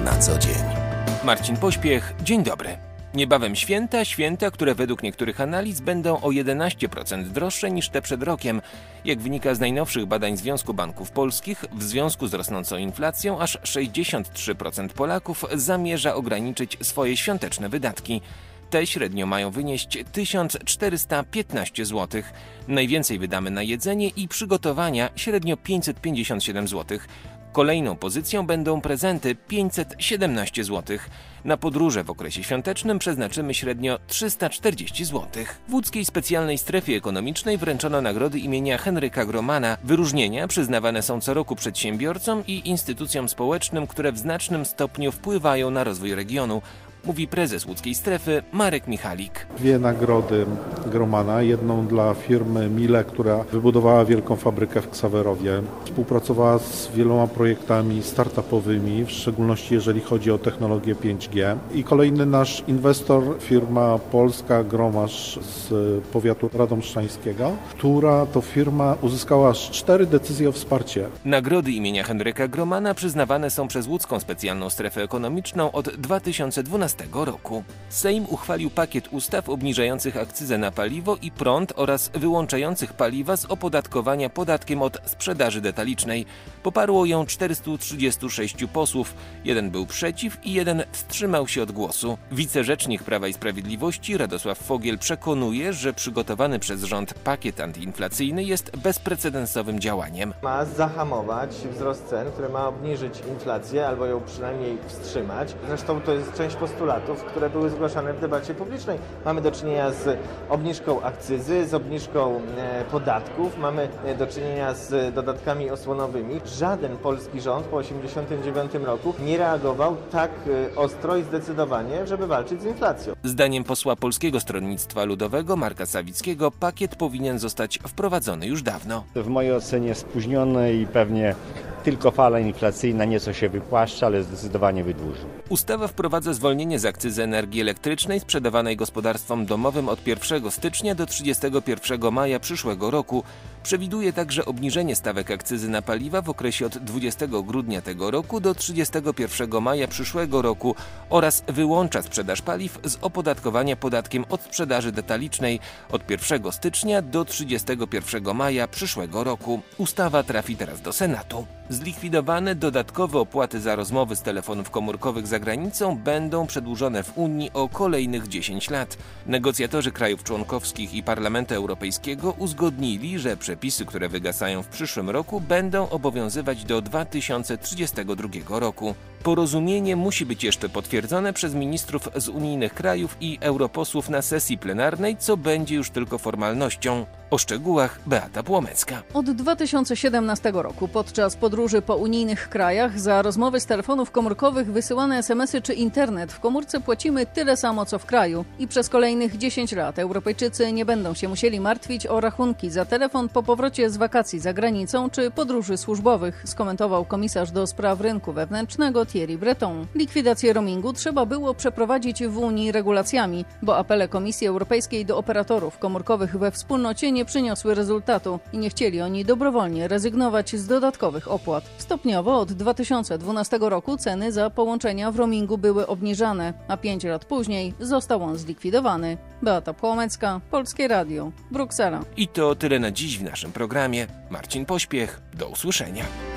na co dzień. Marcin Pośpiech, dzień dobry. Niebawem święta, które według niektórych analiz będą o 11% droższe niż te przed rokiem. Jak wynika z najnowszych badań Związku Banków Polskich, w związku z rosnącą inflacją aż 63% Polaków zamierza ograniczyć swoje świąteczne wydatki. Te średnio mają wynieść 1415 zł. Najwięcej wydamy na jedzenie i przygotowania, średnio 557 zł. Kolejną pozycją będą prezenty, 517 zł. Na podróże w okresie świątecznym przeznaczymy średnio 340 zł. W łódzkiej specjalnej strefie ekonomicznej wręczono nagrody imienia Henryka Gromana. Wyróżnienia przyznawane są co roku przedsiębiorcom i instytucjom społecznym, które w znacznym stopniu wpływają na rozwój regionu, mówi prezes łódzkiej strefy Marek Michalik. Dwie nagrody Gromana, jedną dla firmy Miele, która wybudowała wielką fabrykę w Ksawerowie. Współpracowała z wieloma projektami startupowymi, w szczególności jeżeli chodzi o technologię 5G. I kolejny nasz inwestor, firma polska Gromasz z powiatu radomszczańskiego, która to firma uzyskała aż 4 decyzje o wsparcie. Nagrody imienia Henryka Gromana przyznawane są przez łódzką specjalną strefę ekonomiczną od 2012 roku. Sejm uchwalił pakiet ustaw obniżających akcyzę na paliwo i prąd oraz wyłączających paliwa z opodatkowania podatkiem od sprzedaży detalicznej. Poparło ją 436 posłów, jeden był przeciw i jeden wstrzymał się od głosu. Wicerzecznik Prawa i Sprawiedliwości Radosław Fogiel przekonuje, że przygotowany przez rząd pakiet antyinflacyjny jest bezprecedensowym działaniem. Ma zahamować wzrost cen, który ma obniżyć inflację albo ją przynajmniej wstrzymać. Zresztą to jest część postulatów, które były zgłaszane w debacie publicznej. Mamy do czynienia z obniżką akcyzy, z obniżką podatków, mamy do czynienia z dodatkami osłonowymi. Żaden polski rząd po 1989 roku nie reagował tak ostro i zdecydowanie, żeby walczyć z inflacją. Zdaniem posła Polskiego Stronnictwa Ludowego Marka Sawickiego pakiet powinien zostać wprowadzony już dawno. W mojej ocenie spóźnione i pewnie tylko fala inflacyjna nieco się wypłaszcza, ale zdecydowanie wydłuży. Ustawa wprowadza zwolnienie z akcyzy energii elektrycznej sprzedawanej gospodarstwom domowym od 1 stycznia do 31 maja przyszłego roku. Przewiduje także obniżenie stawek akcyzy na paliwa w okresie od 20 grudnia tego roku do 31 maja przyszłego roku oraz wyłącza sprzedaż paliw z opodatkowania podatkiem od sprzedaży detalicznej od 1 stycznia do 31 maja przyszłego roku. Ustawa trafi teraz do Senatu. Zlikwidowane dodatkowe opłaty za rozmowy z telefonów komórkowych za granicą będą przedłużone w Unii o kolejnych 10 lat. Negocjatorzy krajów członkowskich i Parlamentu Europejskiego uzgodnili, że przepisy, które wygasają w przyszłym roku, będą obowiązywać do 2032 roku. Porozumienie musi być jeszcze potwierdzone przez ministrów z unijnych krajów i europosłów na sesji plenarnej, co będzie już tylko formalnością. O szczegółach Beata Płomecka. Od 2017 roku podczas podróży po unijnych krajach za rozmowy z telefonów komórkowych, wysyłane SMS-y czy internet w komórce płacimy tyle samo co w kraju. I przez kolejnych 10 lat Europejczycy nie będą się musieli martwić o rachunki za telefon po powrocie z wakacji za granicą czy podróży służbowych, skomentował komisarz do spraw rynku wewnętrznego Thierry Breton. Likwidację roamingu trzeba było przeprowadzić w Unii regulacjami, bo apele Komisji Europejskiej do operatorów komórkowych we wspólnocie nie przyniosły rezultatu i nie chcieli oni dobrowolnie rezygnować z dodatkowych opłat. Stopniowo od 2012 roku ceny za połączenia w roamingu były obniżane, a 5 lat później został on zlikwidowany. Beata Płomecka, Polskie Radio, Bruksela. I to tyle na dziś w naszym programie. Marcin Pośpiech, do usłyszenia.